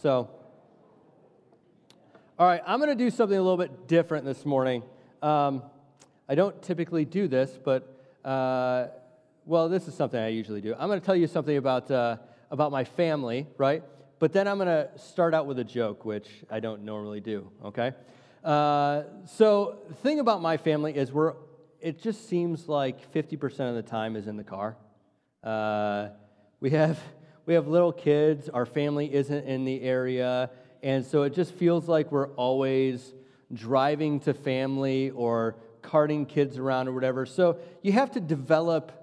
So, all right, I'm going to do something a little bit different this morning. I don't typically do this, but, this is something I usually do. I'm going to tell you something about my family, right? But then I'm going to start out with a joke, which I don't normally do, okay? So the thing about my family is it just seems like 50% of the time is in the car. We have little kids. Our family isn't in the area, and so it just feels like we're always driving to family or carting kids around or whatever. So you have to develop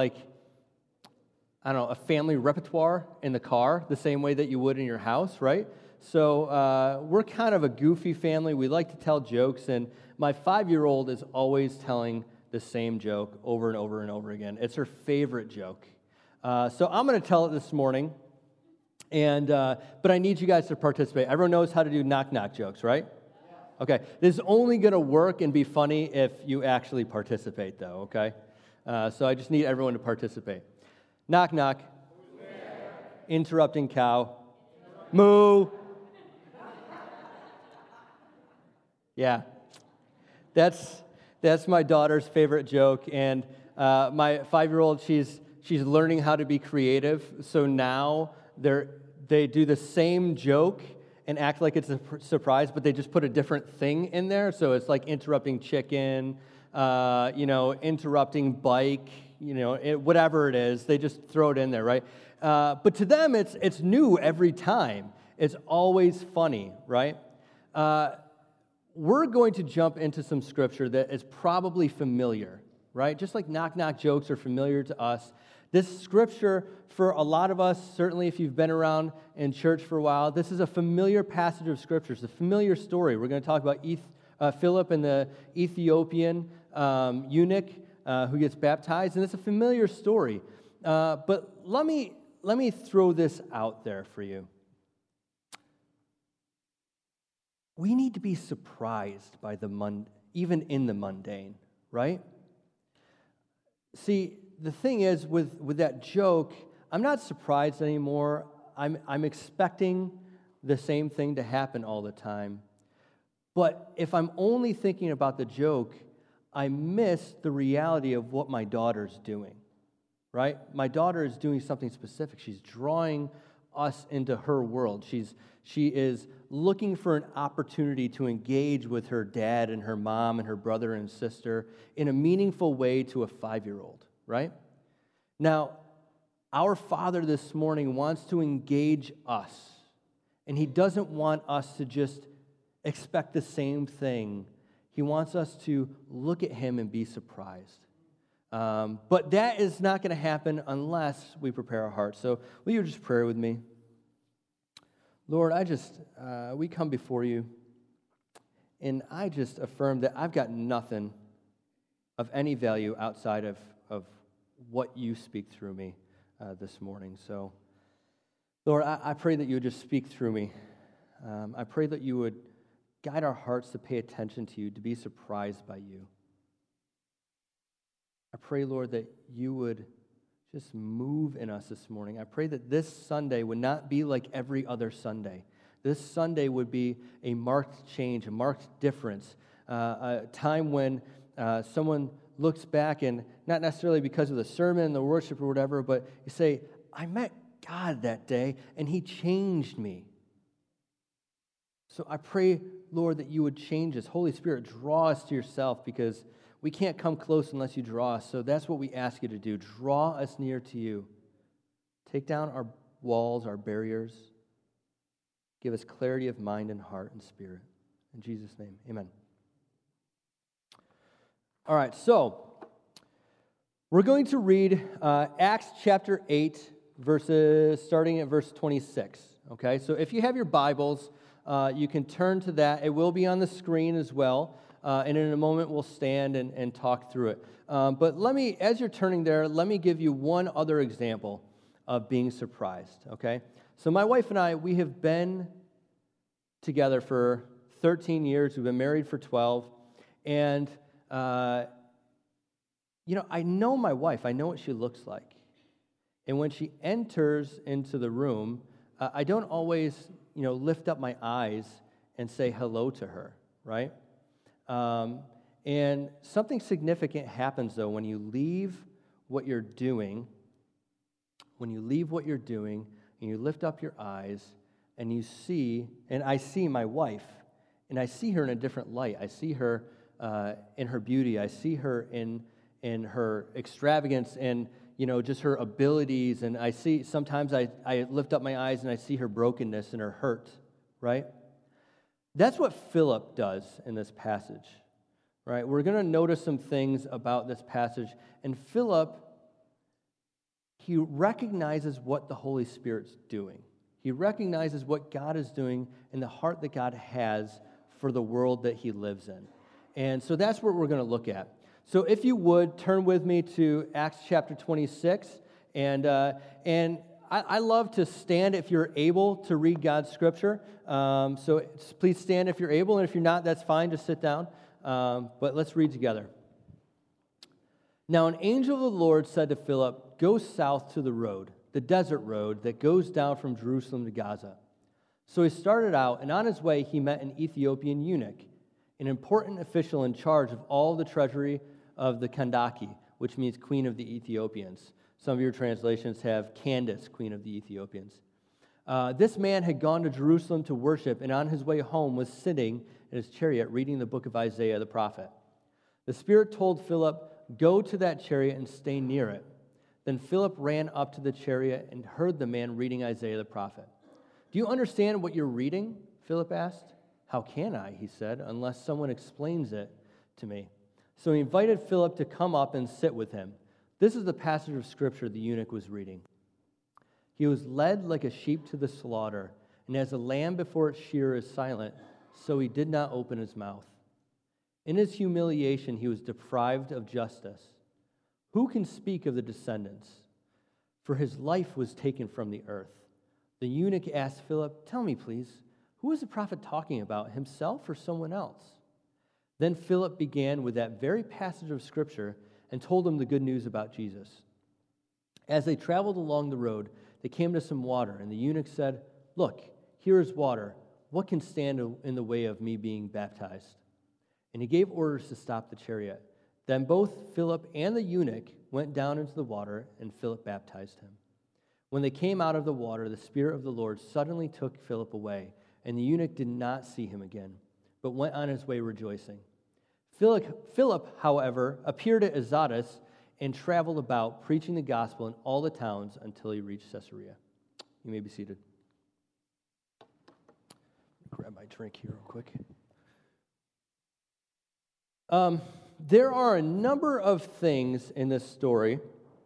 a family repertoire in the car the same way that you would in your house, right? So we're kind of a goofy family. We like to tell jokes, and my 5-year-old is always telling the same joke over and over and over again. It's her favorite joke. So I'm going to tell it this morning, but I need you guys to participate. Everyone knows how to do knock-knock jokes, right? Okay. This is only going to work and be funny if you actually participate, though, okay? So I just need everyone to participate. Knock, knock. Interrupting cow. Moo. Yeah. That's my daughter's favorite joke, and my 5-year-old, she's learning how to be creative, so now they do the same joke and act like it's a surprise, but they just put a different thing in there, so it's like interrupting chicken, interrupting bike, whatever it is, they just throw it in there, right? But to them, it's new every time. It's always funny, right? We're going to jump into some scripture that is probably familiar, right? Just like knock-knock jokes are familiar to us. This scripture, for a lot of us, certainly if you've been around in church for a while, this is a familiar passage of scripture. It's a familiar story. We're going to talk about Philip and the Ethiopian eunuch who gets baptized, and it's a familiar story. But let me throw this out there for you. We need to be surprised by even in the mundane, right? See, the thing is, with that joke, I'm not surprised anymore. I'm expecting the same thing to happen all the time. But if I'm only thinking about the joke, I miss the reality of what my daughter's doing, right? My daughter is doing something specific. She's drawing us into her world. She is looking for an opportunity to engage with her dad and her mom and her brother and sister in a meaningful way to a 5-year-old, right? Now, our Father this morning wants to engage us, and He doesn't want us to just expect the same thing. He wants us to look at Him and be surprised. But that is not going to happen unless we prepare our hearts. So will you just pray with me? Lord, we come before you, and I just affirm that I've got nothing of any value outside of what you speak through me this morning. So, Lord, I pray that you would just speak through me. I pray that you would guide our hearts to pay attention to you, to be surprised by you. I pray, Lord, that you would just move in us this morning. I pray that this Sunday would not be like every other Sunday. This Sunday would be a marked change, a marked difference, a time when someone looks back and not necessarily because of the sermon, the worship or whatever, but you say, I met God that day and He changed me. So I pray, Lord, that you would change us. Holy Spirit, draw us to yourself, because we can't come close unless you draw us. So that's what we ask you to do. Draw us near to you. Take down our walls, our barriers. Give us clarity of mind and heart and spirit. In Jesus' name, amen. All right, so we're going to read Acts chapter 8, starting at verse 26. Okay, so if you have your Bibles, you can turn to that. It will be on the screen as well. And in a moment, we'll stand and talk through it. But as you're turning there, let me give you one other example of being surprised, okay? So my wife and I, we have been together for 13 years. We've been married for 12. And, I know my wife. I know what she looks like. And when she enters into the room, I don't always lift up my eyes and say hello to her, right? And something significant happens, though, when you leave what you're doing, and you lift up your eyes, and you see, and I see my wife, and I see her in a different light. I see her in her beauty. I see her in her extravagance and, just her abilities. And I see, sometimes I lift up my eyes and I see her brokenness and her hurt, right? That's what Philip does in this passage, right? We're going to notice some things about this passage. And Philip, he recognizes what the Holy Spirit's doing. He recognizes what God is doing in the heart that God has for the world that he lives in. And so that's what we're going to look at. So if you would, turn with me to Acts chapter 26. And I love to stand if you're able to read God's scripture. So please stand if you're able, and if you're not, that's fine, just sit down. But let's read together. Now an angel of the Lord said to Philip, "Go south to the road, the desert road that goes down from Jerusalem to Gaza." So he started out, and on his way he met an Ethiopian eunuch, an important official in charge of all the treasury of the Kandake, which means Queen of the Ethiopians. Some of your translations have Candace, Queen of the Ethiopians. This man had gone to Jerusalem to worship, and on his way home was sitting in his chariot reading the book of Isaiah the prophet. The Spirit told Philip, "Go to that chariot and stay near it." Then Philip ran up to the chariot and heard the man reading Isaiah the prophet. "Do you understand what you're reading?" Philip asked. "How can I," he said, "unless someone explains it to me?" So he invited Philip to come up and sit with him. This is the passage of Scripture the eunuch was reading. "He was led like a sheep to the slaughter, and as a lamb before its shearer is silent, so he did not open his mouth. In his humiliation he was deprived of justice. Who can speak of the descendants? For his life was taken from the earth." The eunuch asked Philip, "Tell me, please, who is the prophet talking about, himself or someone else?" Then Philip began with that very passage of Scripture and told him the good news about Jesus. As they traveled along the road, they came to some water, and the eunuch said, "Look, here is water. What can stand in the way of me being baptized?" And he gave orders to stop the chariot. Then both Philip and the eunuch went down into the water, and Philip baptized him. When they came out of the water, the Spirit of the Lord suddenly took Philip away, and the eunuch did not see him again, but went on his way rejoicing. Philip, however, appeared at Azotus and traveled about, preaching the gospel in all the towns until he reached Caesarea. You may be seated. Grab my drink here real quick. There are a number of things in this story,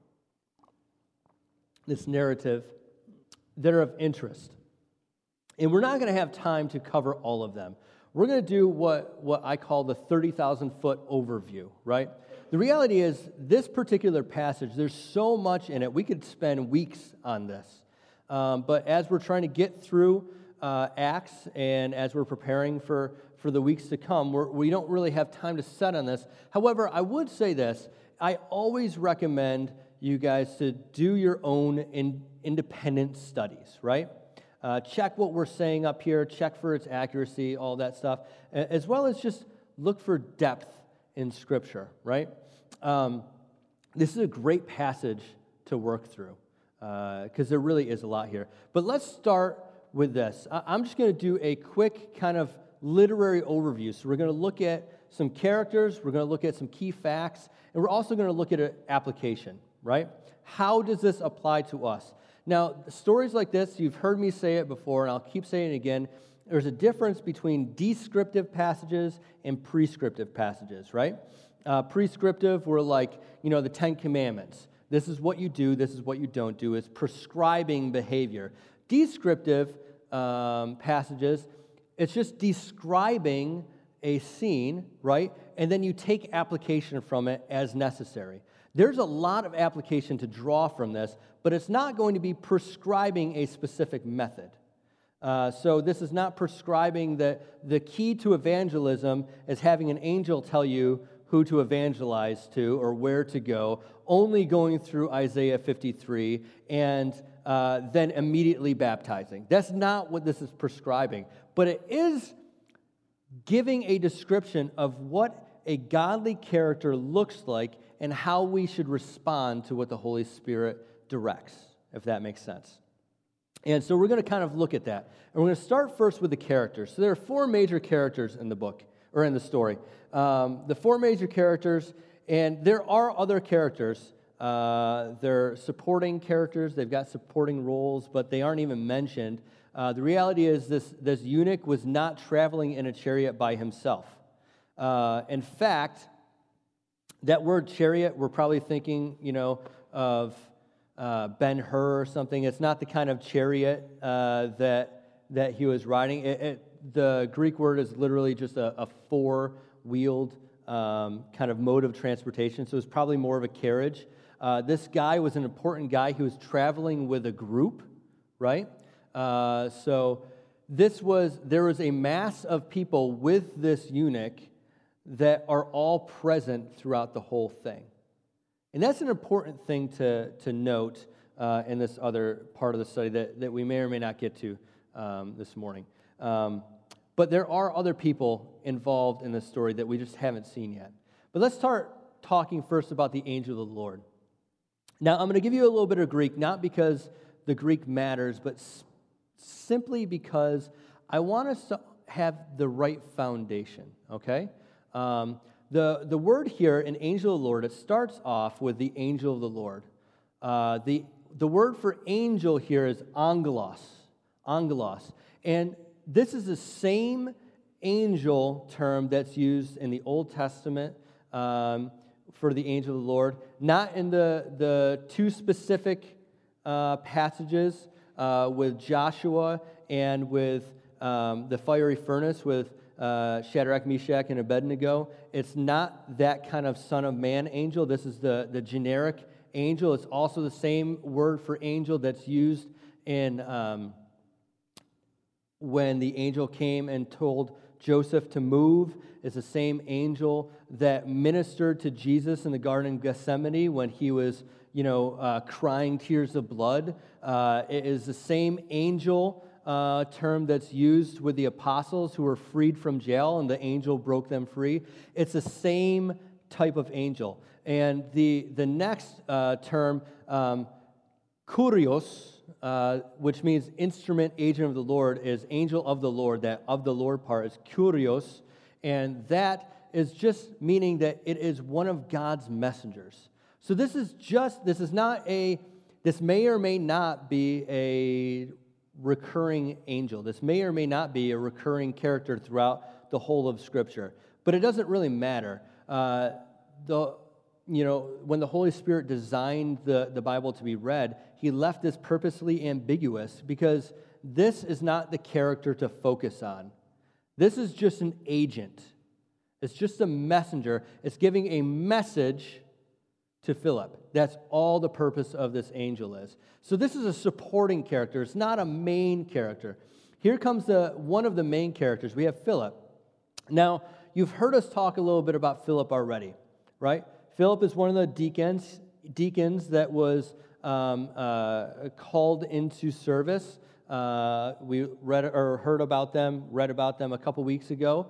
this narrative, that are of interest. And we're not going to have time to cover all of them. We're going to do what I call the 30,000-foot overview, right? The reality is, this particular passage, there's so much in it. We could spend weeks on this. But as we're trying to get through Acts, and as we're preparing for the weeks to come, we don't really have time to set on this. However, I would say this. I always recommend you guys to do your own independent studies, right? Check what we're saying up here, check for its accuracy, all that stuff, as well as just look for depth in Scripture, right? This is a great passage to work through, because there really is a lot here. But let's start with this. I'm just going to do a quick kind of literary overview. So we're going to look at some characters, we're going to look at some key facts, and we're also going to look at an application, right? How does this apply to us? Now, stories like this, you've heard me say it before, and I'll keep saying it again. There's a difference between descriptive passages and prescriptive passages, right? Prescriptive were like, the Ten Commandments. This is what you do, this is what you don't do. It's prescribing behavior. Descriptive passages, it's just describing a scene, right? And then you take application from it as necessary. There's a lot of application to draw from this, but it's not going to be prescribing a specific method. So this is not prescribing the key to evangelism is having an angel tell you who to evangelize to or where to go, only going through Isaiah 53 and then immediately baptizing. That's not what this is prescribing, but it is giving a description of what a godly character looks like and how we should respond to what the Holy Spirit directs, if that makes sense. And so we're going to kind of look at that. And we're going to start first with the characters. So there are four major characters in the book, or in the story. The four major characters, and there are other characters. They're supporting characters. They've got supporting roles, but they aren't even mentioned. The reality is this eunuch was not traveling in a chariot by himself. In fact, that word chariot, we're probably thinking, of Ben-Hur or something. It's not the kind of chariot that he was riding. The Greek word is literally just a four-wheeled kind of mode of transportation, so it's probably more of a carriage. This guy was an important guy. He was traveling with a group, right? So there was a mass of people with this eunuch that are all present throughout the whole thing. And that's an important thing to note in this other part of the study that we may or may not get to this morning. But there are other people involved in this story that we just haven't seen yet. But let's start talking first about the angel of the Lord. Now, I'm going to give you a little bit of Greek, not because the Greek matters, but simply because I want us to have the right foundation, okay? The word here, an angel of the Lord, it starts off with the angel of the Lord. The word for angel here is angelos, and this is the same angel term that's used in the Old Testament for the angel of the Lord, not in the two specific passages with Joshua and with the fiery furnace with Shadrach, Meshach, and Abednego. It's not that kind of Son of Man angel. This is the generic angel. It's also the same word for angel that's used in when the angel came and told Joseph to move. It's the same angel that ministered to Jesus in the Garden of Gethsemane when he was, crying tears of blood. It is the same angel term that's used with the apostles who were freed from jail and the angel broke them free. It's the same type of angel. And the next term, kurios, which means instrument, agent of the Lord, is angel of the Lord. That of the Lord part is kurios, and that is just meaning that it is one of God's messengers. So this may or may not be a recurring angel. This may or may not be a recurring character throughout the whole of Scripture, but it doesn't really matter. When the Holy Spirit designed the Bible to be read, He left this purposely ambiguous because this is not the character to focus on. This is just an agent. It's just a messenger. It's giving a message to Philip. That's all the purpose of this angel is. So this is a supporting character. It's not a main character. Here comes one of the main characters. We have Philip. Now, you've heard us talk a little bit about Philip already, right? Philip is one of the deacons that was called into service. We read about them a couple weeks ago.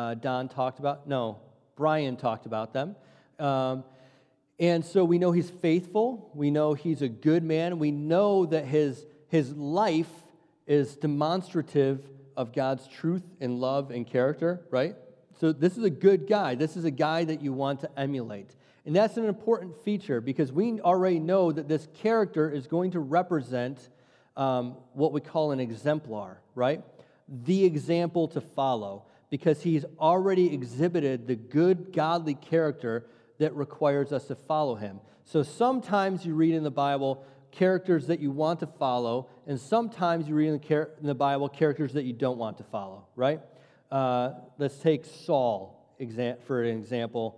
Brian talked about them. And so we know he's faithful. We know he's a good man. We know that his life is demonstrative of God's truth and love and character, right? So this is a good guy. This is a guy that you want to emulate. And that's an important feature because we already know that this character is going to represent what we call an exemplar, right? The example to follow, because he's already exhibited the good, godly character that requires us to follow him. So sometimes you read in the Bible characters that you want to follow, and sometimes you read in the Bible characters that you don't want to follow, right? Let's take Saul for an example.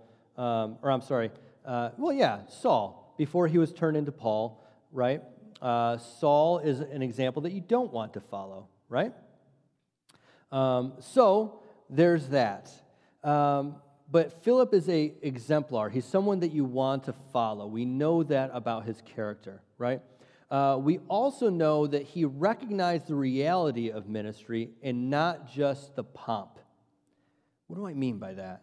Saul, before he was turned into Paul, right? Saul is an example that you don't want to follow, right? So there's that. But Philip is an exemplar. He's someone that you want to follow. We know that about his character, right? we also know that he recognized the reality of ministry and not just the pomp. What do I mean by that?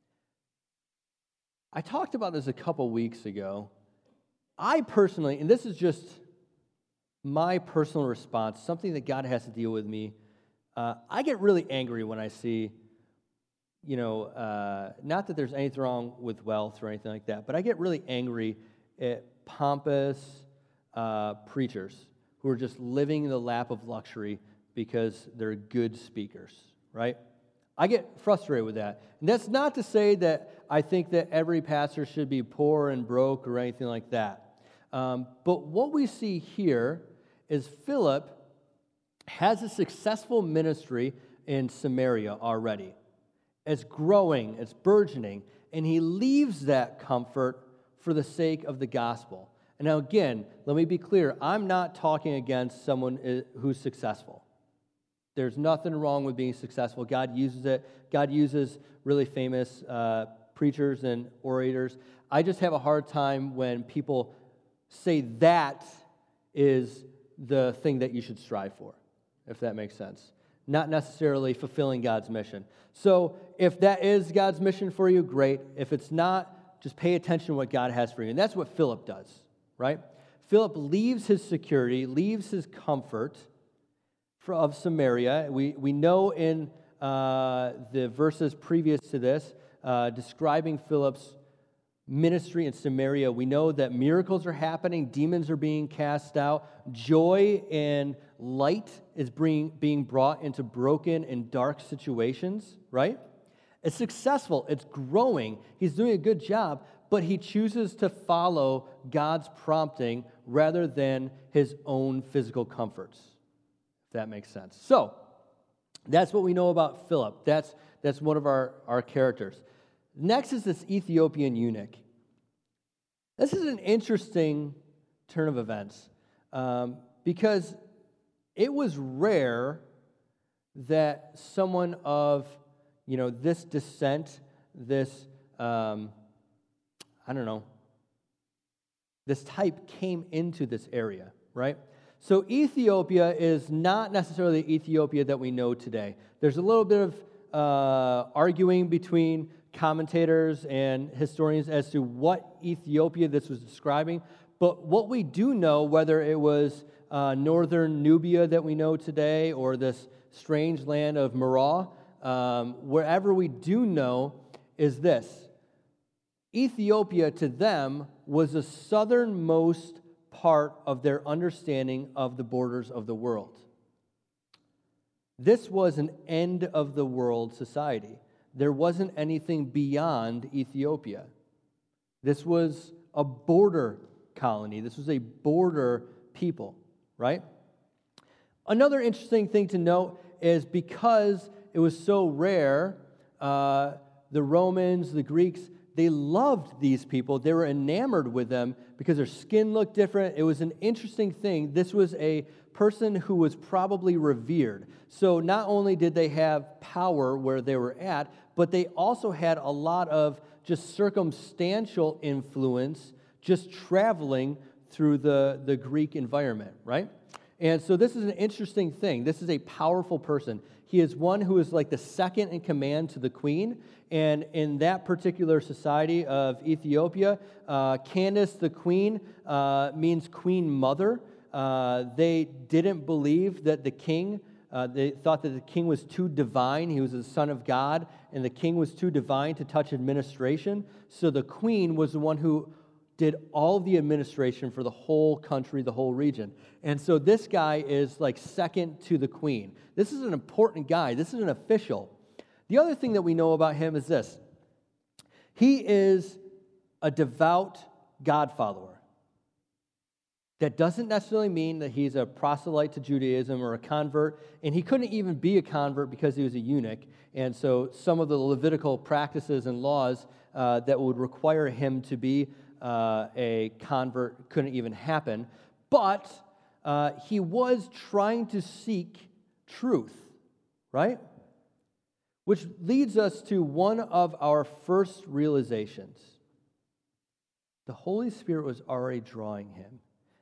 I talked about this a couple weeks ago. I personally, and this is just my personal response, something that God has to deal with me, I get really angry when I see, not that there's anything wrong with wealth or anything like that, but I get really angry at pompous preachers who are just living in the lap of luxury because they're good speakers, right? I get frustrated with that. And that's not to say that I think that every pastor should be poor and broke or anything like that. But what we see here is Philip has a successful ministry in Samaria already. It's growing, it's burgeoning, and he leaves that comfort for the sake of the gospel. And now again, let me be clear, I'm not talking against someone who's successful. There's nothing wrong with being successful. God uses it. God uses really famous preachers and orators. I just have a hard time when people say that is the thing that you should strive for, if that makes sense. Not necessarily fulfilling God's mission. So if that is God's mission for you, great. If it's not, just pay attention to what God has for you. And that's what Philip does, right? Philip leaves his security, leaves his comfort of Samaria. We know in the verses previous to this, describing Philip's ministry in Samaria, we know that miracles are happening, demons are being cast out, joy and light is being brought into broken and dark situations, right? It's successful, it's growing, he's doing a good job, but he chooses to follow God's prompting rather than his own physical comforts. If that makes sense. So, that's what we know about Philip. That's one of our characters. Next is this Ethiopian eunuch. This is an interesting turn of events because it was rare that someone of, this descent, this, this type came into this area, right? So Ethiopia is not necessarily the Ethiopia that we know today. There's a little bit of arguing between commentators and historians as to what Ethiopia this was describing. But what we do know, whether it was northern Nubia that we know today or this strange land of Marah, wherever we do know is this. Ethiopia to them was the southernmost part of their understanding of the borders of the world. This was an end-of-the-world society. There wasn't anything beyond Ethiopia. This was a border colony. This was a border people, right? Another interesting thing to note is because it was so rare, the Romans, the Greeks, they loved these people. They were enamored with them because their skin looked different. It was an interesting thing. This was a person who was probably revered. So not only did they have power where they were at, but they also had a lot of just circumstantial influence just traveling through the Greek environment, right? And so this is an interesting thing. This is a powerful person. He is one who is like the second in command to the queen. And in that particular society of Ethiopia, Candace the queen means queen mother. They didn't believe that the king, they thought that the king was too divine. He was the son of God, and the king was too divine to touch administration. So the queen was the one who did all the administration for the whole country, the whole region. And so this guy is like second to the queen. This is an important guy. This is an official. The other thing that we know about him is this. He is a devout God follower. That doesn't necessarily mean that he's a proselyte to Judaism or a convert, and he couldn't even be a convert because he was a eunuch. And so some of the Levitical practices and laws that would require him to be a convert couldn't even happen. But he was trying to seek truth, right? Which leads us to one of our first realizations. The Holy Spirit was already drawing him.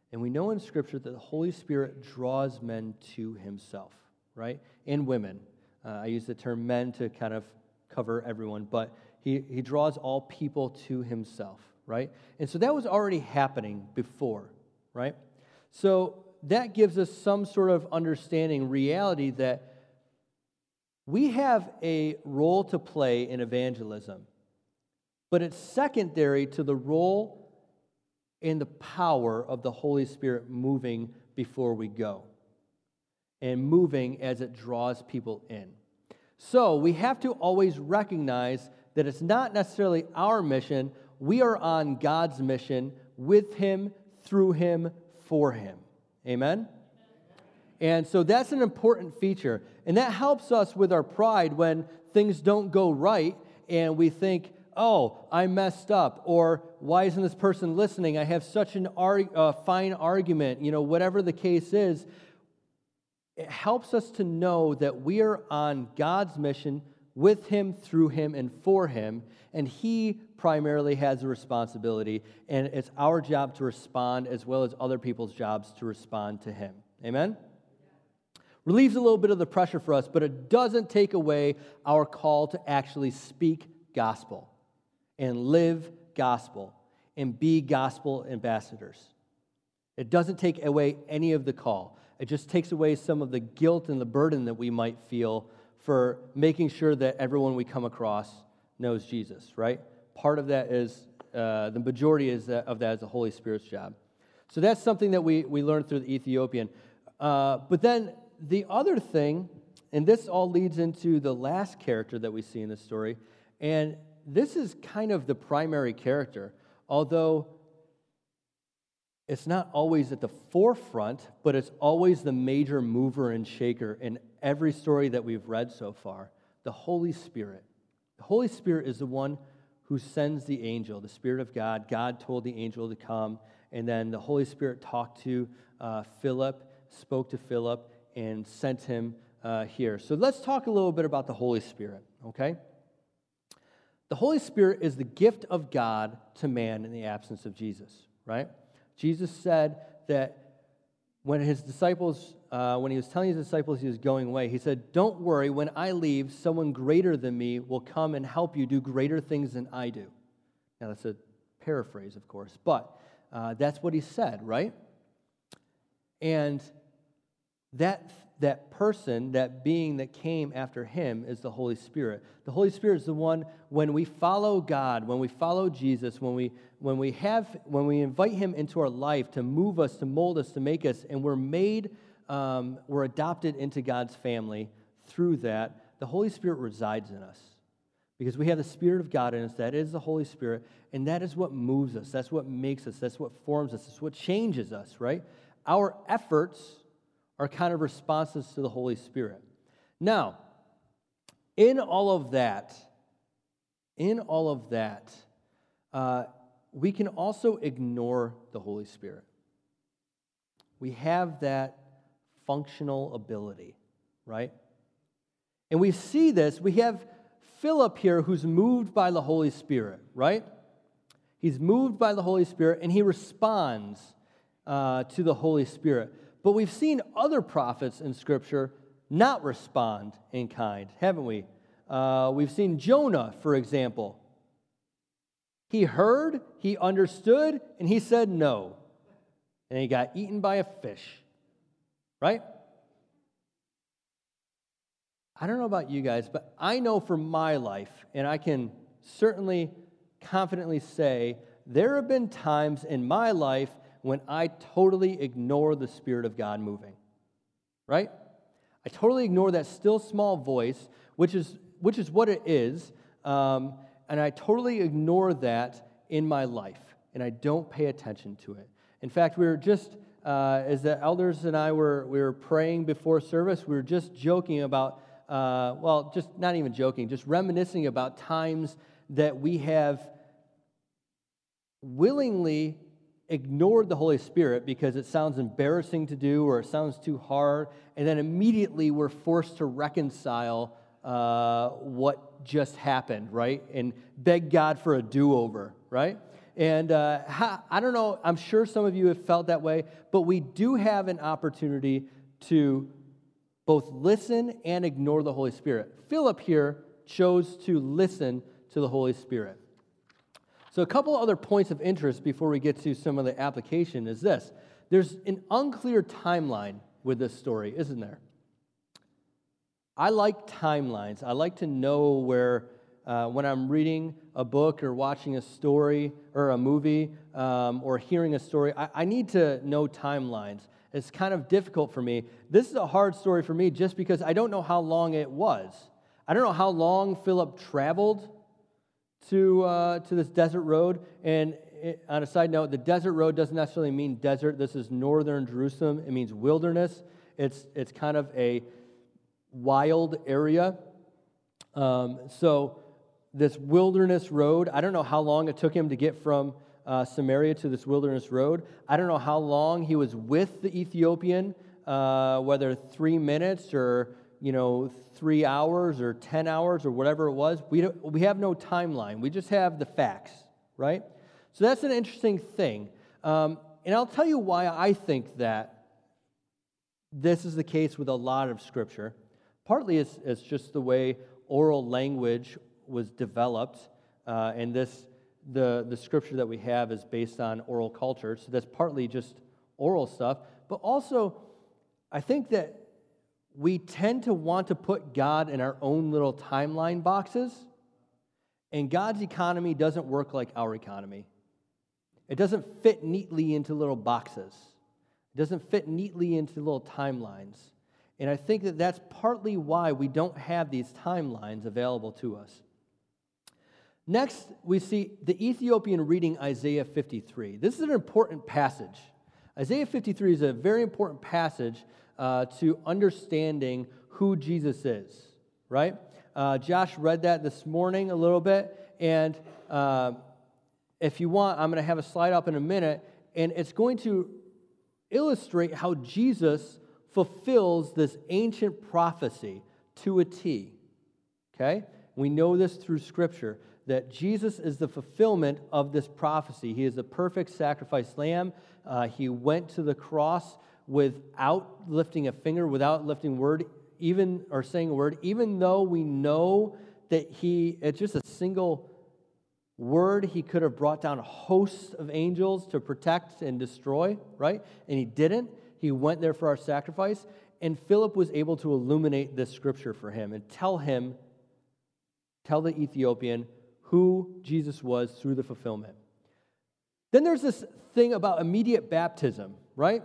And we know in Scripture that the Holy Spirit draws men to himself, right? And women. I use the term men to kind of cover everyone, but he draws all people to himself, right? And so that was already happening before, right? So that gives us some sort of understanding, reality that we have a role to play in evangelism, but it's secondary to the role and the power of the Holy Spirit moving before we go and moving as it draws people in. So we have to always recognize that it's not necessarily our mission. We are on God's mission with Him, through Him, for Him. Amen? And so that's an important feature. And that helps us with our pride when things don't go right and we think, oh, I messed up, or why isn't this person listening? I have such a fine argument, whatever the case is. It helps us to know that we are on God's mission with Him, through Him, and for Him, and He primarily has the responsibility, and it's our job to respond as well as other people's jobs to respond to Him. Amen? Relieves a little bit of the pressure for us, but it doesn't take away our call to actually speak gospel and live gospel and be gospel ambassadors. It doesn't take away any of the call. It just takes away some of the guilt and the burden that we might feel for making sure that everyone we come across knows Jesus, right? Part of that is, the majority of that is the Holy Spirit's job. So that's something that we learned through the Ethiopian. But then the other thing, and this all leads into the last character that we see in this story, and this is kind of the primary character, although it's not always at the forefront, but it's always the major mover and shaker in every story that we've read so far, the Holy Spirit. The Holy Spirit is the one who sends the angel, the Spirit of God. God told the angel to come, and then the Holy Spirit talked to Philip, spoke to Philip, and sent him here. So let's talk a little bit about the Holy Spirit, okay? The Holy Spirit is the gift of God to man in the absence of Jesus, right? Jesus said that when his disciples, when he was telling his disciples he was going away, he said, "Don't worry, when I leave, someone greater than me will come and help you do greater things than I do." Now, that's a paraphrase, of course, but that's what he said, right? And that person, that being that came after him is the Holy Spirit. The Holy Spirit is the one, when we follow God, when we follow Jesus, when we invite him into our life to move us, to mold us, to make us, and we're adopted into God's family through that, the Holy Spirit resides in us. Because we have the Spirit of God in us, that is the Holy Spirit, and that is what moves us, that's what makes us, that's what forms us, that's what changes us, right? Our efforts are kind of responses to the Holy Spirit. Now, in all of that, we can also ignore the Holy Spirit. We have that functional ability, right? And we see this, we have Philip here who's moved by the Holy Spirit, right? He's moved by the Holy Spirit and he responds to the Holy Spirit. But we've seen other prophets in Scripture not respond in kind, haven't we? We've seen Jonah, for example. He heard, he understood, and he said no. And he got eaten by a fish, right? I don't know about you guys, but I know for my life, and I can certainly confidently say, there have been times in my life when I totally ignore the Spirit of God moving, right? I totally ignore that still small voice, which is what it is, and I totally ignore that in my life, and I don't pay attention to it. In fact, we were just, as the elders and I were praying before service, we were just joking about, just not even joking, just reminiscing about times that we have willingly ignored the Holy Spirit because it sounds embarrassing to do or it sounds too hard, and then immediately we're forced to reconcile what just happened, right? And beg God for a do-over, right? And I don't know, I'm sure some of you have felt that way, but we do have an opportunity to both listen and ignore the Holy Spirit. Philip here chose to listen to the Holy Spirit. So a couple other points of interest before we get to some of the application is this. There's an unclear timeline with this story, isn't there? I like timelines. I like to know where, when I'm reading a book or watching a story or a movie or hearing a story, I need to know timelines. It's kind of difficult for me. This is a hard story for me just because I don't know how long it was. I don't know how long Philip traveled to this desert road. And on a side note, the desert road doesn't necessarily mean desert. This is northern Jerusalem. It means wilderness. It's kind of a wild area. So this wilderness road, I don't know how long it took him to get from Samaria to this wilderness road. I don't know how long he was with the Ethiopian, whether 3 minutes or 3 hours or 10 hours or whatever it was. We have no timeline. We just have the facts, right? So that's an interesting thing. And I'll tell you why I think that this is the case with a lot of Scripture. Partly it's just the way oral language was developed, and the Scripture that we have is based on oral culture, so that's partly just oral stuff. But also, I think that we tend to want to put God in our own little timeline boxes, and God's economy doesn't work like our economy. It doesn't fit neatly into little boxes. It doesn't fit neatly into little timelines. And I think that that's partly why we don't have these timelines available to us. Next, we see the Ethiopian reading Isaiah 53. This is an important passage. Isaiah 53 is a very important passage to understanding who Jesus is, right? Josh read that this morning a little bit, and if you want, I'm going to have a slide up in a minute, and it's going to illustrate how Jesus fulfills this ancient prophecy to a T, okay? We know this through Scripture, that Jesus is the fulfillment of this prophecy. He is the perfect sacrifice lamb. He went to the cross without lifting a finger, without lifting word, even or saying a word, even though we know that it's just a single word. He could have brought down hosts of angels to protect and destroy, right? And he didn't. He went there for our sacrifice. And Philip was able to illuminate this Scripture for him and tell the Ethiopian who Jesus was through the fulfillment. Then there's this thing about immediate baptism, right?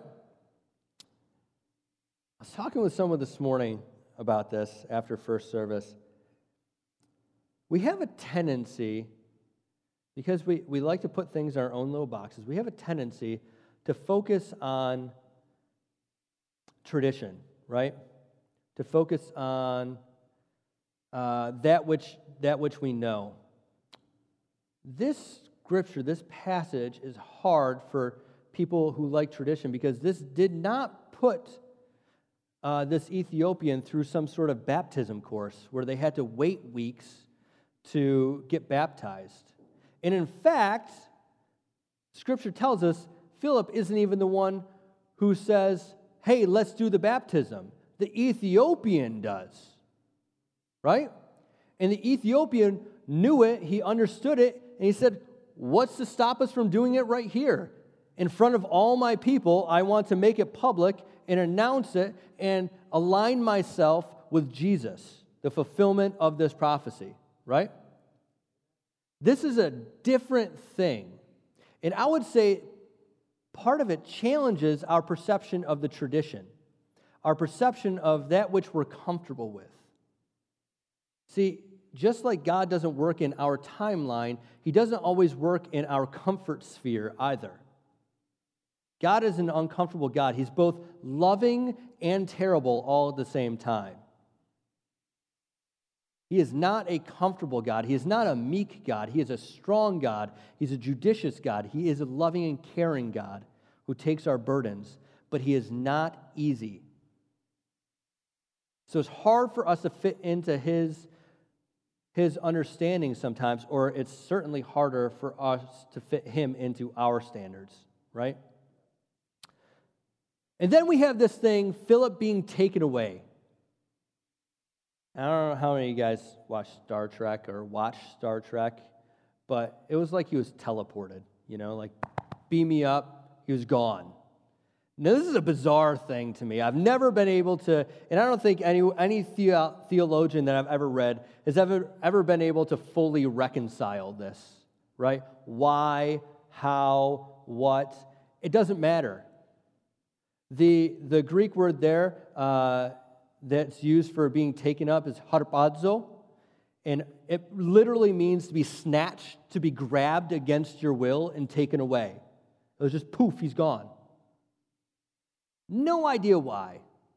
I was talking with someone this morning about this after first service. We have a tendency, because we like to put things in our own little boxes, we have a tendency to focus on tradition, right? To focus on that which we know. This Scripture, this passage is hard for people who like tradition because this did not put this Ethiopian through some sort of baptism course where they had to wait weeks to get baptized. And in fact, Scripture tells us Philip isn't even the one who says, hey, let's do the baptism. The Ethiopian does, right? And the Ethiopian knew it, he understood it, and he said, what's to stop us from doing it right here? In front of all my people, I want to make it public and announce it and align myself with Jesus, the fulfillment of this prophecy, right? This is a different thing. And I would say part of it challenges our perception of the tradition, our perception of that which we're comfortable with. See, just like God doesn't work in our timeline, He doesn't always work in our comfort sphere either. God is an uncomfortable God. He's both loving and terrible all at the same time. He is not a comfortable God. He is not a meek God. He is a strong God. He's a judicious God. He is a loving and caring God who takes our burdens, but He is not easy. So it's hard for us to fit into His his understanding sometimes, or it's certainly harder for us to fit him into our standards, right? And then we have this thing, Philip being taken away. I don't know how many of you guys watch Star Trek, but it was like he was teleported, like beam me up, he was gone. Now, this is a bizarre thing to me. I've never been able to, and I don't think any theologian that I've ever read has ever been able to fully reconcile this, right? Why, how, what, it doesn't matter. The Greek word there that's used for being taken up is harpazo, and it literally means to be snatched, to be grabbed against your will and taken away. It was just poof, he's gone. No idea why.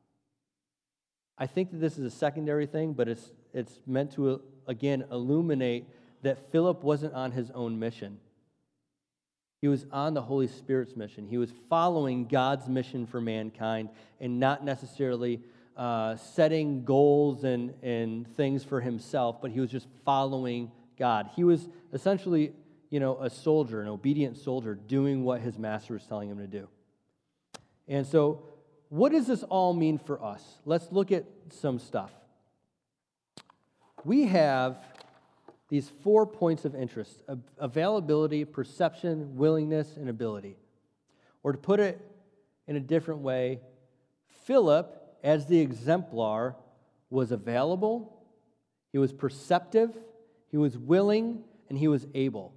I think that this is a secondary thing, but it's meant to, again, illuminate that Philip wasn't on his own mission. He was on the Holy Spirit's mission. He was following God's mission for mankind and not necessarily setting goals and things for himself, but he was just following God. He was essentially, a soldier, an obedient soldier, doing what his master was telling him to do. And so, what does this all mean for us? Let's look at some stuff. We have these 4 points of interest: availability, perception, willingness, and ability. Or to put it in a different way, Philip, as the exemplar, was available, he was perceptive, he was willing, and he was able.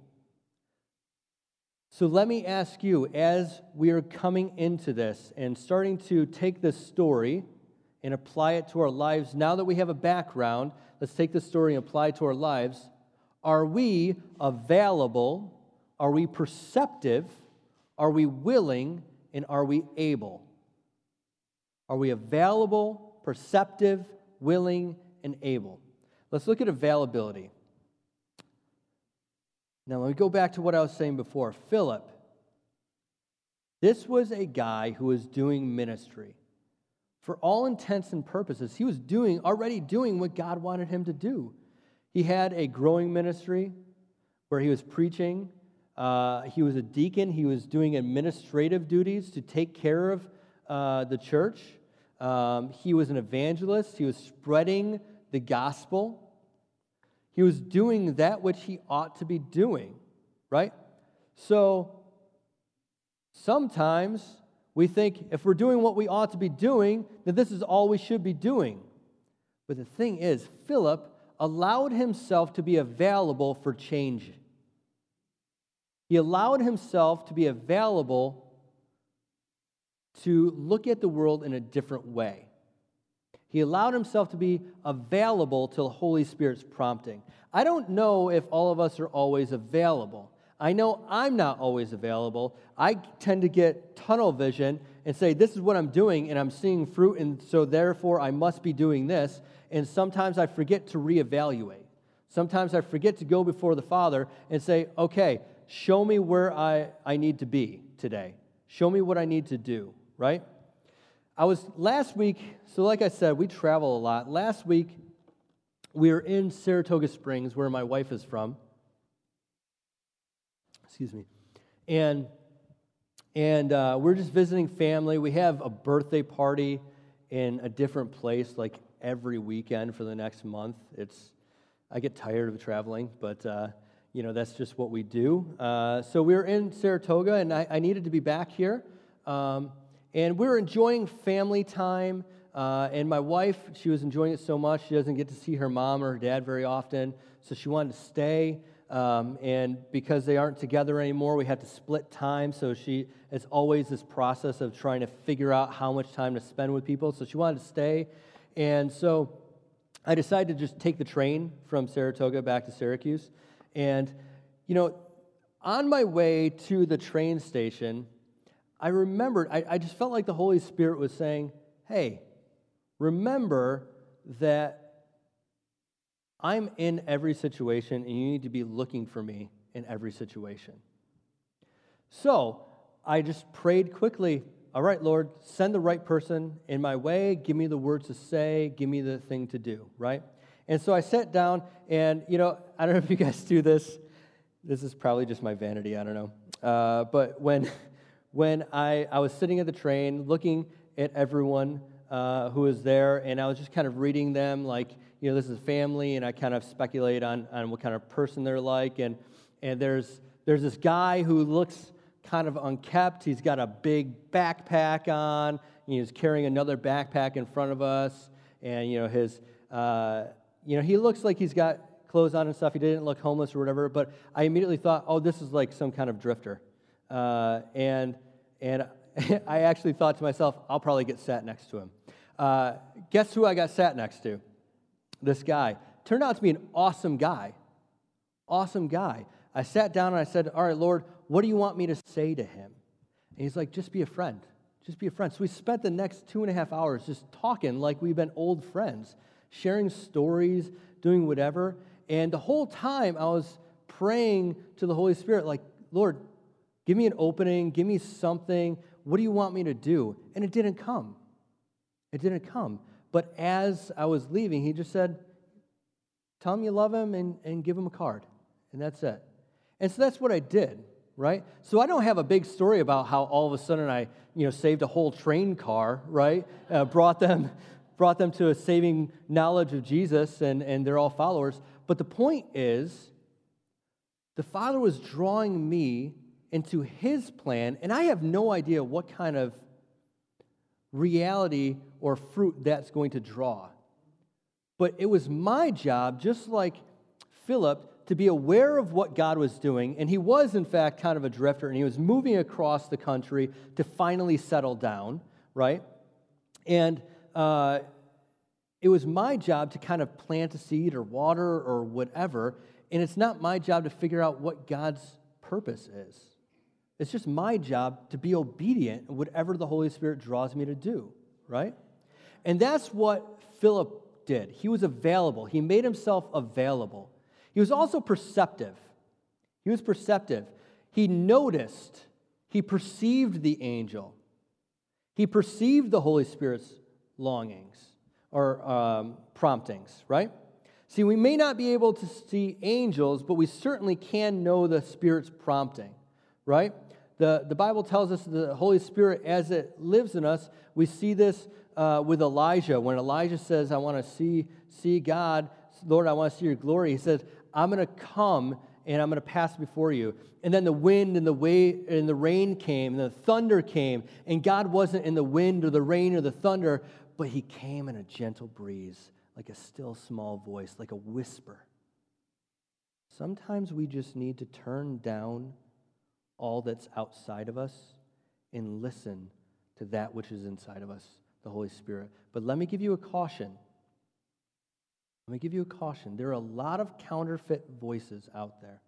So let me ask you, as we are coming into this and starting to take this story and apply it to our lives, now that we have a background, let's take this story and apply it to our lives. Are we available? Are we perceptive? Are we willing? And are we able? Are we available, perceptive, willing, and able? Let's look at availability. Now, let me go back to what I was saying before. Philip, this was a guy who was doing ministry. For all intents and purposes, he was already doing what God wanted him to do. He had a growing ministry where he was preaching. He was a deacon. He was doing administrative duties to take care of the church. He was an evangelist. He was spreading the gospel. He was doing that which he ought to be doing, right? So sometimes we think if we're doing what we ought to be doing, that this is all we should be doing. But the thing is, Philip allowed himself to be available for change. He allowed himself to be available to look at the world in a different way. He allowed himself to be available to the Holy Spirit's prompting. I don't know if all of us are always available. I know I'm not always available. I tend to get tunnel vision and say, this is what I'm doing, and I'm seeing fruit, and so therefore I must be doing this. And sometimes I forget to reevaluate. Sometimes I forget to go before the Father and say, okay, show me where I need to be today. Show me what I need to do, right? Last week, so like I said, we travel a lot. Last week, we were in Saratoga Springs, where my wife is from. Excuse me. And we're just visiting family. We have a birthday party in a different place, like every weekend for the next month. I get tired of traveling, but that's just what we do. So we were in Saratoga, and I needed to be back here. And we were enjoying family time, and my wife, she was enjoying it so much, she doesn't get to see her mom or her dad very often, so she wanted to stay, and because they aren't together anymore, we had to split time, so it's always this process of trying to figure out how much time to spend with people, so she wanted to stay, and so I decided to just take the train from Saratoga back to Syracuse, and, on my way to the train station, I remembered, I just felt like the Holy Spirit was saying, hey, remember that I'm in every situation and you need to be looking for me in every situation. So I just prayed quickly, all right, Lord, send the right person in my way, give me the words to say, give me the thing to do, right? And so I sat down, and, I don't know if you guys do this. This is probably just my vanity, I don't know. But when I was sitting at the train looking at everyone who was there, and I was just kind of reading them, like, this is family, and I kind of speculate on what kind of person they're like. And there's this guy who looks kind of unkept. He's got a big backpack on. He's carrying another backpack in front of us, and he looks like he's got clothes on and stuff. He didn't look homeless or whatever, but I immediately thought, oh, this is like some kind of drifter. And I actually thought to myself, I'll probably get sat next to him. Guess who I got sat next to? This guy. Turned out to be an awesome guy. Awesome guy. I sat down and I said, all right, Lord, what do you want me to say to him? And he's like, just be a friend. Just be a friend. So we spent the next 2.5 hours just talking like we've been old friends, sharing stories, doing whatever. And the whole time I was praying to the Holy Spirit, like, Lord, give me an opening, give me something. What do you want me to do? And it didn't come. It didn't come. But as I was leaving, he just said, tell him you love him and give him a card. And that's it. And so that's what I did, right? So I don't have a big story about how all of a sudden I, saved a whole train car, right? Brought them to a saving knowledge of Jesus, and they're all followers. But the point is, the Father was drawing me into His plan, and I have no idea what kind of reality or fruit that's going to draw. But it was my job, just like Philip, to be aware of what God was doing, and he was, in fact, kind of a drifter, and he was moving across the country to finally settle down, right? And it was my job to kind of plant a seed or water or whatever, and it's not my job to figure out what God's purpose is. It's just my job to be obedient in whatever the Holy Spirit draws me to do, right? And that's what Philip did. He was available. He made himself available. He was also perceptive. He was perceptive. He noticed. He perceived the angel. He perceived the Holy Spirit's longings or promptings, right? See, we may not be able to see angels, but we certainly can know the Spirit's prompting, right? The Bible tells us the Holy Spirit, as it lives in us, we see this with Elijah. When Elijah says, I want to see God, Lord, I want to see your glory, he says, I'm going to come and I'm going to pass before you. And then the wind and the rain came, and the thunder came, and God wasn't in the wind or the rain or the thunder, but He came in a gentle breeze, like a still small voice, like a whisper. Sometimes we just need to turn down all that's outside of us and listen to that which is inside of us, the Holy Spirit. But let me give you a caution. Let me give you a caution. There are a lot of counterfeit voices out there,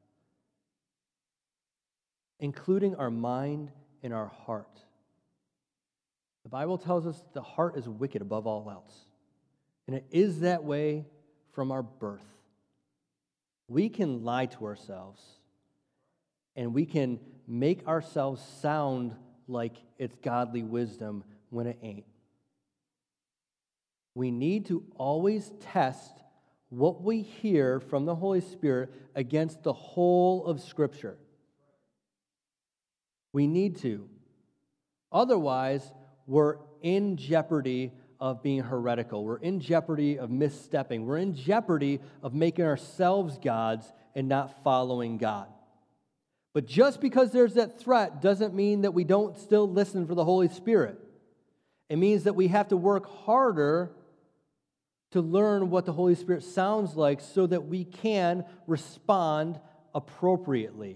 including our mind and our heart. The Bible tells us the heart is wicked above all else, and it is that way from our birth. We can lie to ourselves, and we can make ourselves sound like it's godly wisdom when it ain't. We need to always test what we hear from the Holy Spirit against the whole of Scripture. We need to. Otherwise, we're in jeopardy of being heretical. We're in jeopardy of misstepping. We're in jeopardy of making ourselves gods and not following God. But just because there's that threat doesn't mean that we don't still listen for the Holy Spirit. It means that we have to work harder to learn what the Holy Spirit sounds like so that we can respond appropriately.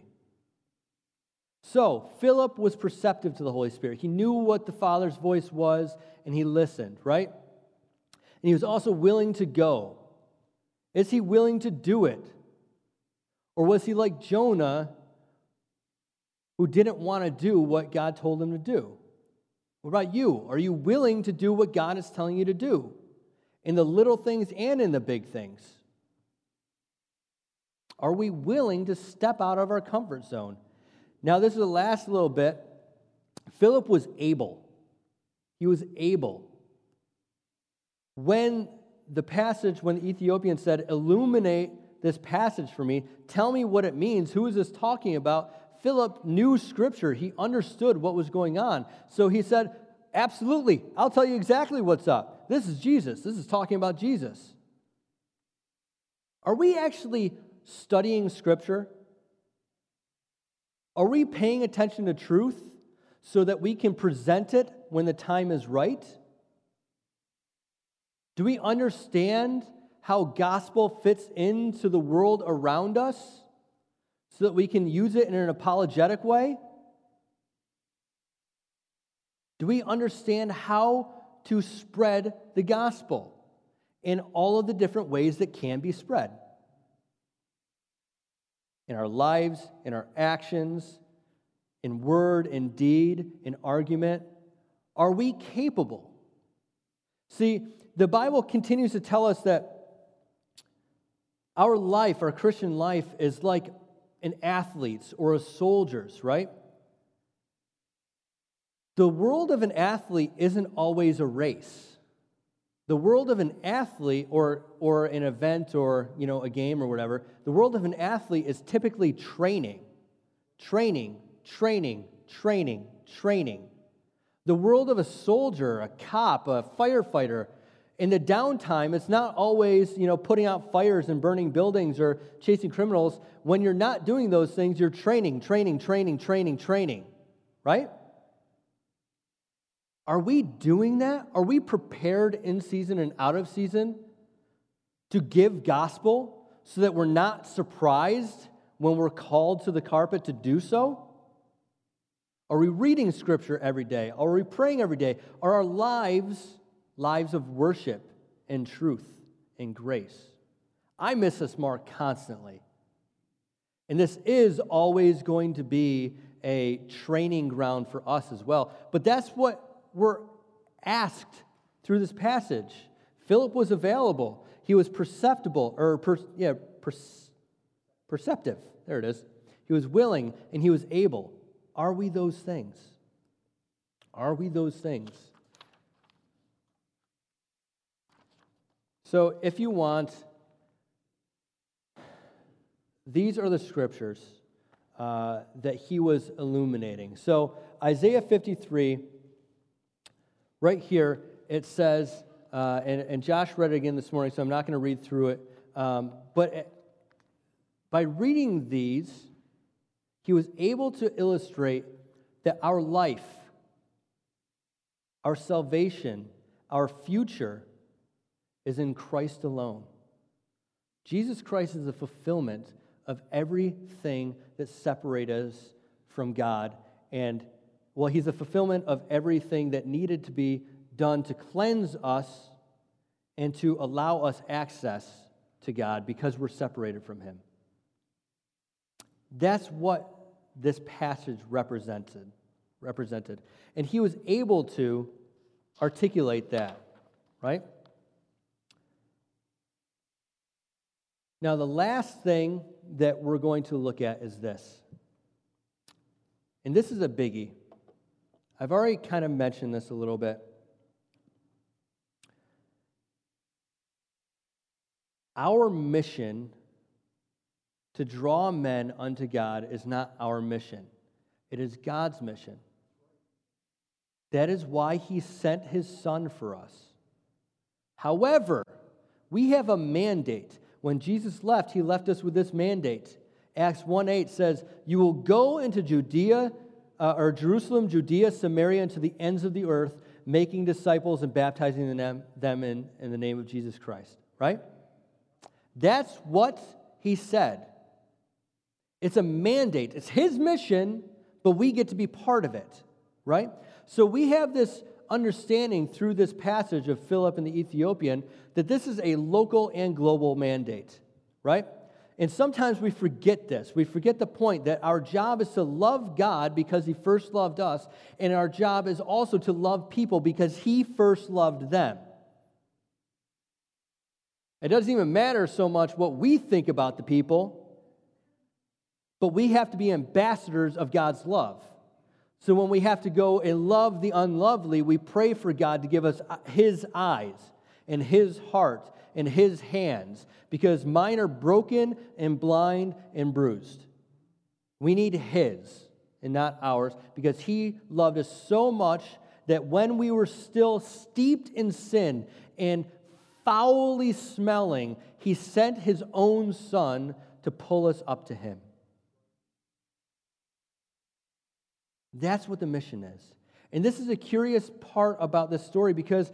So, Philip was perceptive to the Holy Spirit. He knew what the Father's voice was, and he listened, right? And he was also willing to go. Is he willing to do it? Or was he like Jonah, who didn't want to do what God told him to do? What about you? Are you willing to do what God is telling you to do? In the little things and in the big things? Are we willing to step out of our comfort zone? Now, this is the last little bit. Philip was able. He was able. When the passage when the Ethiopian said, illuminate this passage for me, tell me what it means, who is this talking about? Philip knew Scripture. He understood what was going on. So he said, absolutely, I'll tell you exactly what's up. This is Jesus. This is talking about Jesus. Are we actually studying Scripture? Are we paying attention to truth so that we can present it when the time is right? Do we understand how gospel fits into the world around us so that we can use it in an apologetic way? Do we understand how to spread the gospel in all of the different ways that can be spread? In our lives, in our actions, in word, in deed, in argument, are we capable? See, the Bible continues to tell us that our life, our Christian life, is like an athlete's or a soldier's, right? The world of an athlete isn't always a race. The world of an athlete or an event or, a game or whatever, the world of an athlete is typically training. Training. The world of a soldier, a cop, a firefighter, in the downtime, it's not always, putting out fires and burning buildings or chasing criminals. When you're not doing those things, you're training, right? Are we doing that? Are we prepared in season and out of season to give gospel so that we're not surprised when we're called to the carpet to do so? Are we reading Scripture every day? Are we praying every day? Are our lives of worship and truth and grace? I miss this mark constantly. And this is always going to be a training ground for us as well. But that's what we're asked through this passage. Philip was available. He was perceptible, perceptive. There it is. He was willing and he was able. Are we those things? Are we those things? So if you want, these are the scriptures that he was illuminating. So Isaiah 53, right here, it says, and Josh read it again this morning, so I'm not going to read through it, but by reading these, he was able to illustrate that our life, our salvation, our future is in Christ alone. Jesus Christ is the fulfillment of everything that separates us from God. And, he's the fulfillment of everything that needed to be done to cleanse us and to allow us access to God because we're separated from Him. That's what this passage represented. And he was able to articulate that, right? Now, the last thing that we're going to look at is this. And this is a biggie. I've already kind of mentioned this a little bit. Our mission to draw men unto God is not our mission. It is God's mission. That is why He sent His Son for us. However, we have a mandate. When Jesus left, He left us with this mandate. Acts 1:8 says, "You will go into Judea, or Jerusalem, Judea, Samaria, and to the ends of the earth, making disciples and baptizing them in the name of Jesus Christ." Right? That's what He said. It's a mandate. It's His mission, but we get to be part of it. Right? So we have this understanding through this passage of Philip and the Ethiopian that this is a local and global mandate, right? And sometimes we forget this. We forget the point that our job is to love God because He first loved us, and our job is also to love people because He first loved them. It doesn't even matter so much what we think about the people, but we have to be ambassadors of God's love. So when we have to go and love the unlovely, we pray for God to give us His eyes. and His heart and His hands, because mine are broken and blind and bruised. We need His and not ours, because He loved us so much that when we were still steeped in sin and foully smelling, He sent His own Son to pull us up to Him. That's what the mission is. And this is a curious part about this story, because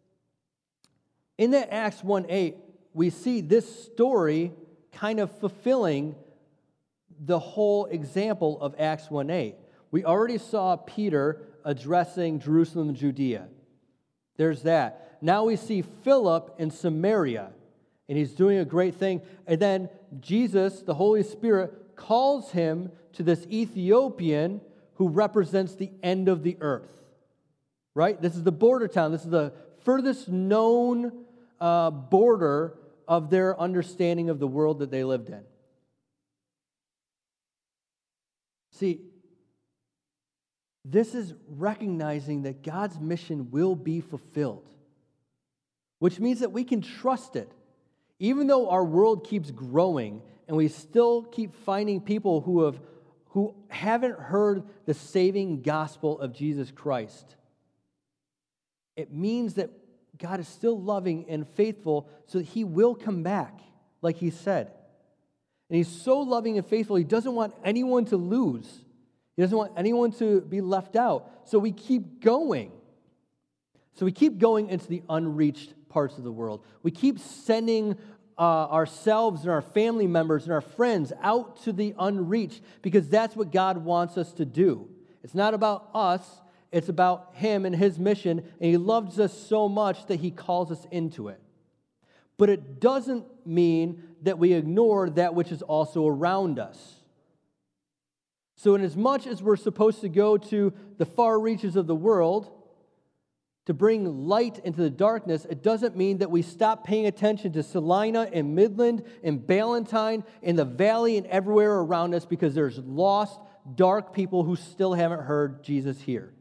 in that Acts 1:8, we see this story kind of fulfilling the whole example of Acts 1:8. We already saw Peter addressing Jerusalem and Judea. There's that. Now we see Philip in Samaria, and he's doing a great thing. And then Jesus, the Holy Spirit, calls him to this Ethiopian who represents the end of the earth. Right? This is the border town. This is the furthest known border of their understanding of the world that they lived in. See, this is recognizing that God's mission will be fulfilled, which means that we can trust it. Even though our world keeps growing and we still keep finding people who haven't heard the saving gospel of Jesus Christ, it means that God is still loving and faithful, so that He will come back, like He said. And He's so loving and faithful, He doesn't want anyone to lose. He doesn't want anyone to be left out. So we keep going. So we keep going into the unreached parts of the world. We keep sending ourselves and our family members and our friends out to the unreached, because that's what God wants us to do. It's not about us. It's about Him and His mission, and He loves us so much that He calls us into it. But it doesn't mean that we ignore that which is also around us. So in as much as we're supposed to go to the far reaches of the world to bring light into the darkness, it doesn't mean that we stop paying attention to Salina and Midland and Ballantyne and the valley and everywhere around us, because there's lost, dark people who still haven't heard Jesus here.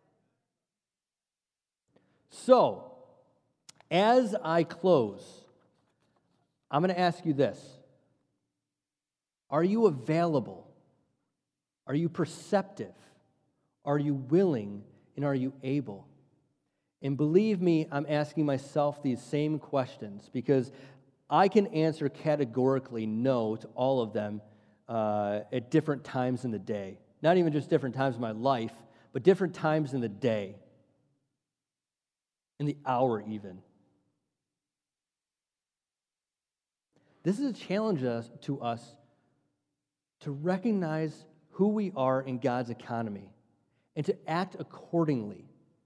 So, as I close, I'm going to ask you this. Are you available? Are you perceptive? Are you willing? And are you able? And believe me, I'm asking myself these same questions, because I can answer categorically no to all of them at different times in the day. Not even just different times in my life, but different times in the day. In the hour even. This is a challenge to us to recognize who we are in God's economy and to act accordingly.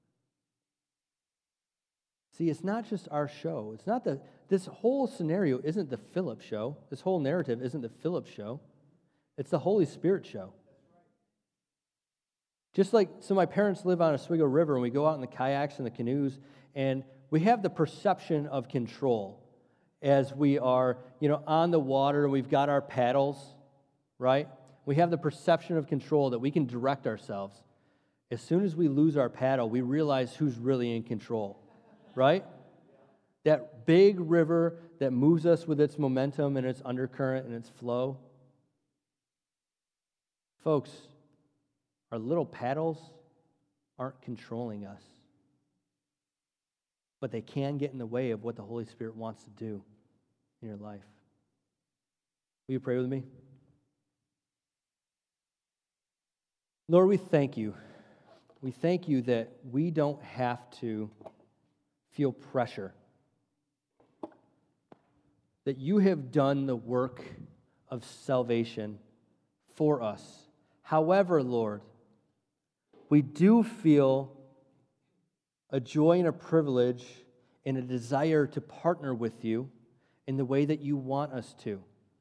See, it's not just our show. It's not this whole scenario isn't the Philip show. This whole narrative isn't the Philip show. It's the Holy Spirit show. Just like, so my parents live on Oswego River, and we go out in the kayaks and the canoes, and we have the perception of control as we are, on the water, and we've got our paddles, right? We have the perception of control that we can direct ourselves. As soon as we lose our paddle, we realize who's really in control, right? That big river that moves us with its momentum and its undercurrent and its flow. Folks, our little paddles aren't controlling us, but they can get in the way of what the Holy Spirit wants to do in your life. Will you pray with me? Lord, we thank you. We thank you that we don't have to feel pressure, that you have done the work of salvation for us. However, Lord, we do feel a joy and a privilege and a desire to partner with you in the way that you want us to.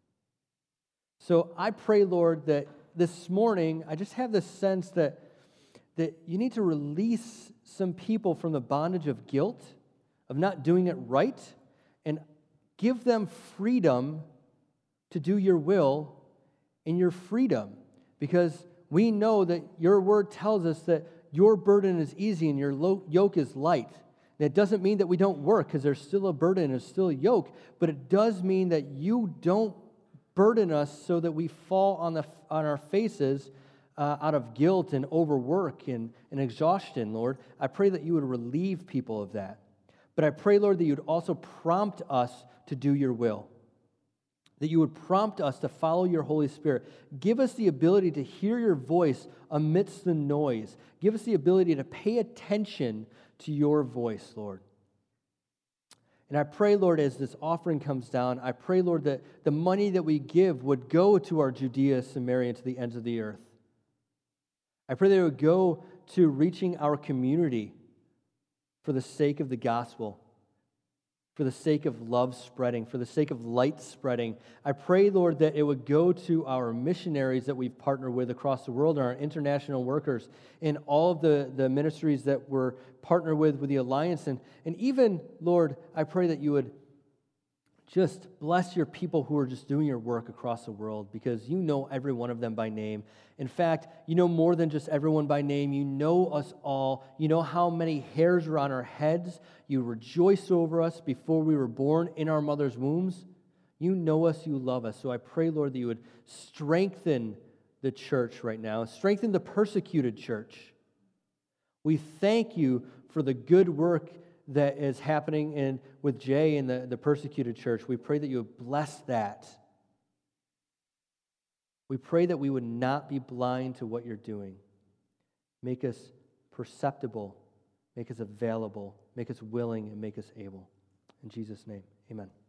So I pray, Lord, that this morning I just have this sense that you need to release some people from the bondage of guilt, of not doing it right, and give them freedom to do your will in your freedom. Because we know that your word tells us that your burden is easy and your yoke is light. And it doesn't mean that we don't work, because there's still a burden, there's still a yoke, but it does mean that you don't burden us so that we fall on our faces out of guilt and overwork and exhaustion, Lord. I pray that you would relieve people of that. But I pray, Lord, that you would also prompt us to do your will, that you would prompt us to follow your Holy Spirit. Give us the ability to hear your voice amidst the noise. Give us the ability to pay attention to your voice, Lord. And I pray, Lord, as this offering comes down, I pray, Lord, that the money that we give would go to our Judea, Samaria, and to the ends of the earth. I pray that it would go to reaching our community for the sake of the gospel, for the sake of love spreading, for the sake of light spreading. I pray, Lord, that it would go to our missionaries that we've partnered with across the world, and our international workers, and all of the ministries that we're partnered with the Alliance. And even, Lord, I pray that you would just bless your people who are just doing your work across the world, because you know every one of them by name. In fact, you know more than just everyone by name. You know us all. You know how many hairs are on our heads. You rejoiced over us before we were born in our mother's wombs. You know us, you love us. So I pray, Lord, that you would strengthen the church right now, strengthen the persecuted church. We thank you for the good work that is happening with Jay and the persecuted church. We pray that you would bless that. We pray that we would not be blind to what you're doing. Make us perceptible, make us available, make us willing, and make us able. In Jesus' name, amen.